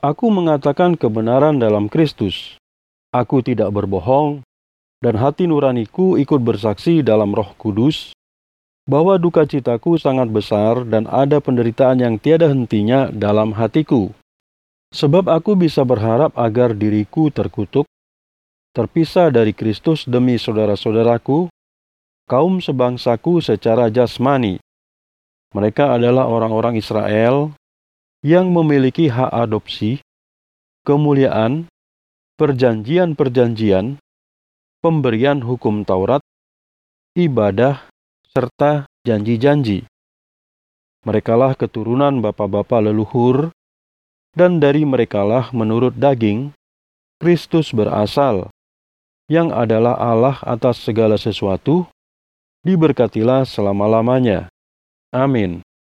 Aku mengatakan kebenaran dalam Kristus. Aku tidak berbohong, dan hati nuraniku ikut bersaksi dalam Roh Kudus bahwa duka citaku sangat besar dan ada penderitaan yang tiada hentinya dalam hatiku. Sebab aku bisa berharap agar diriku terkutuk, terpisah dari Kristus demi saudara-saudaraku, kaum sebangsaku secara jasmani. Mereka adalah orang-orang Israel yang memiliki hak adopsi, kemuliaan, perjanjian-perjanjian, pemberian hukum Taurat, ibadah, serta janji-janji. Merekalah keturunan bapa-bapa leluhur, dan dari merekalah menurut daging, Kristus berasal, yang adalah Allah atas segala sesuatu, diberkatilah selama-lamanya. Amin.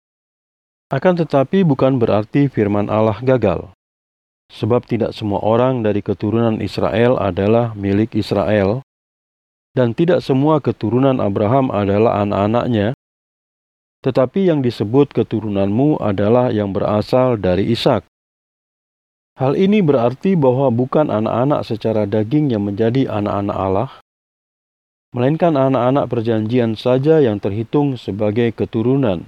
Akan tetapi bukan berarti firman Allah gagal, sebab tidak semua orang dari keturunan Israel adalah milik Israel, dan tidak semua keturunan Abraham adalah anak-anaknya, tetapi yang disebut keturunanmu adalah yang berasal dari Ishak. Hal ini berarti bahwa bukan anak-anak secara daging yang menjadi anak-anak Allah, melainkan anak-anak perjanjian saja yang terhitung sebagai keturunan.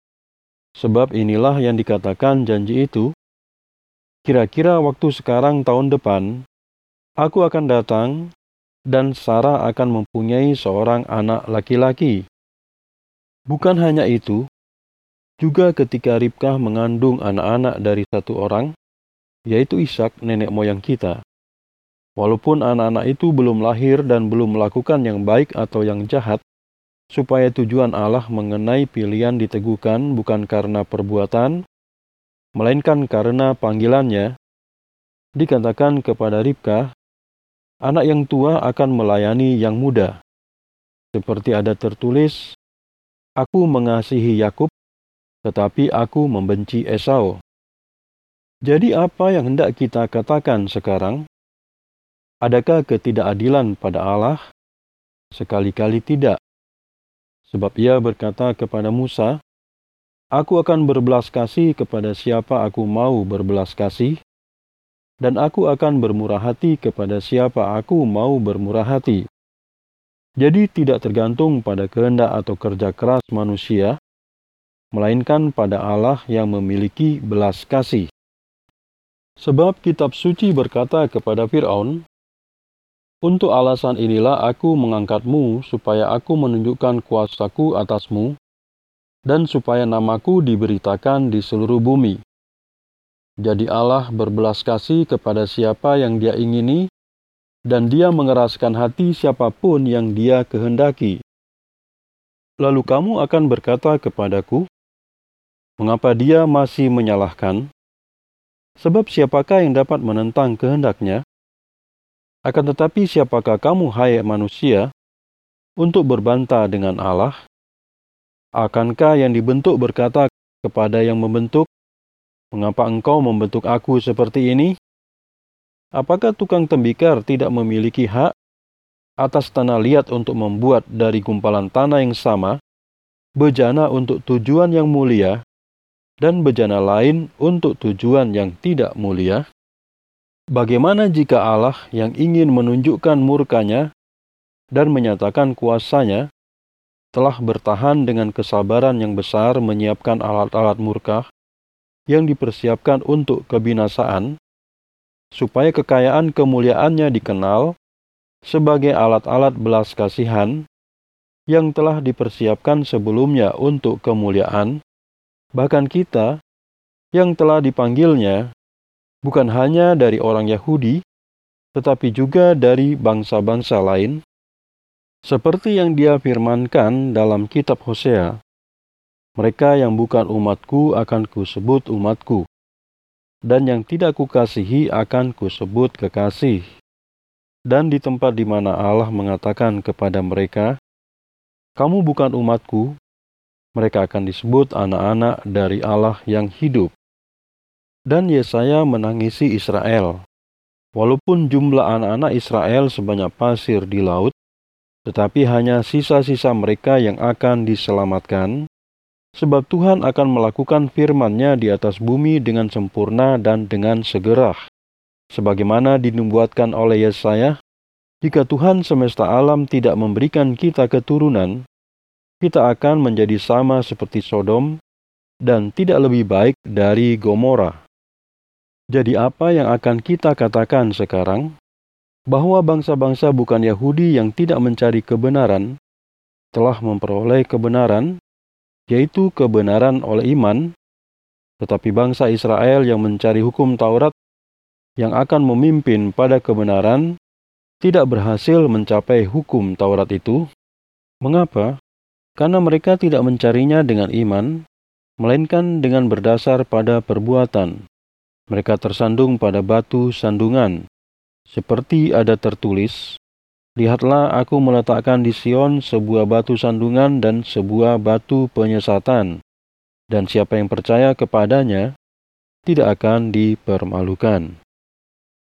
Sebab inilah yang dikatakan janji itu, kira-kira waktu sekarang tahun depan, aku akan datang, dan Sarah akan mempunyai seorang anak laki-laki. Bukan hanya itu, juga ketika Ribkah mengandung anak-anak dari satu orang, yaitu Ishak nenek moyang kita. Walaupun anak-anak itu belum lahir dan belum melakukan yang baik atau yang jahat, supaya tujuan Allah mengenai pilihan diteguhkan bukan karena perbuatan, melainkan karena panggilannya, dikatakan kepada Ribkah, anak yang tua akan melayani yang muda. Seperti ada tertulis, aku mengasihi Yakub, tetapi aku membenci Esau. Jadi apa yang hendak kita katakan sekarang? Adakah ketidakadilan pada Allah? Sekali-kali tidak. Sebab ia berkata kepada Musa, aku akan berbelas kasih kepada siapa aku mau berbelas kasih, dan aku akan bermurah hati kepada siapa aku mau bermurah hati. Jadi tidak tergantung pada kehendak atau kerja keras manusia, melainkan pada Allah yang memiliki belas kasih. Sebab kitab suci berkata kepada Firaun, untuk alasan inilah aku mengangkatmu supaya aku menunjukkan kuasaku atasmu, dan supaya namaku diberitakan di seluruh bumi. Jadi Allah berbelas kasih kepada siapa yang dia ingini, dan dia mengeraskan hati siapapun yang dia kehendaki. Lalu kamu akan berkata kepadaku, mengapa dia masih menyalahkan? Sebab siapakah yang dapat menentang kehendaknya? Akan tetapi siapakah kamu, hai manusia, untuk berbantah dengan Allah? Akankah yang dibentuk berkata kepada yang membentuk, mengapa engkau membentuk aku seperti ini? Apakah tukang tembikar tidak memiliki hak atas tanah liat untuk membuat dari gumpalan tanah yang sama, bejana untuk tujuan yang mulia, dan bejana lain untuk tujuan yang tidak mulia? Bagaimana jika Allah yang ingin menunjukkan murkanya dan menyatakan kuasanya, telah bertahan dengan kesabaran yang besar menyiapkan alat-alat murka yang dipersiapkan untuk kebinasaan, supaya kekayaan kemuliaannya dikenal sebagai alat-alat belas kasihan yang telah dipersiapkan sebelumnya untuk kemuliaan, bahkan kita yang telah dipanggilnya bukan hanya dari orang Yahudi, tetapi juga dari bangsa-bangsa lain, seperti yang dia firmankan dalam kitab Hosea, mereka yang bukan umatku akan kusebut umatku, dan yang tidak kukasihi akan kusebut kekasih. Dan di tempat di mana Allah mengatakan kepada mereka, kamu bukan umatku, mereka akan disebut anak-anak dari Allah yang hidup. Dan Yesaya menangisi Israel. Walaupun jumlah anak-anak Israel sebanyak pasir di laut, tetapi hanya sisa-sisa mereka yang akan diselamatkan, sebab Tuhan akan melakukan firman-Nya di atas bumi dengan sempurna dan dengan segera. Sebagaimana dinubuatkan oleh Yesaya, jika Tuhan semesta alam tidak memberikan kita keturunan, kita akan menjadi sama seperti Sodom dan tidak lebih baik dari Gomora. Jadi apa yang akan kita katakan sekarang? Bahwa bangsa-bangsa bukan Yahudi yang tidak mencari kebenaran telah memperoleh kebenaran, yaitu kebenaran oleh iman, tetapi bangsa Israel yang mencari hukum Taurat yang akan memimpin pada kebenaran tidak berhasil mencapai hukum Taurat itu. Mengapa? Karena mereka tidak mencarinya dengan iman, melainkan dengan berdasar pada perbuatan. Mereka tersandung pada batu sandungan, seperti ada tertulis, "Lihatlah, aku meletakkan di Sion sebuah batu sandungan dan sebuah batu penyesatan, dan siapa yang percaya kepadanya tidak akan dipermalukan."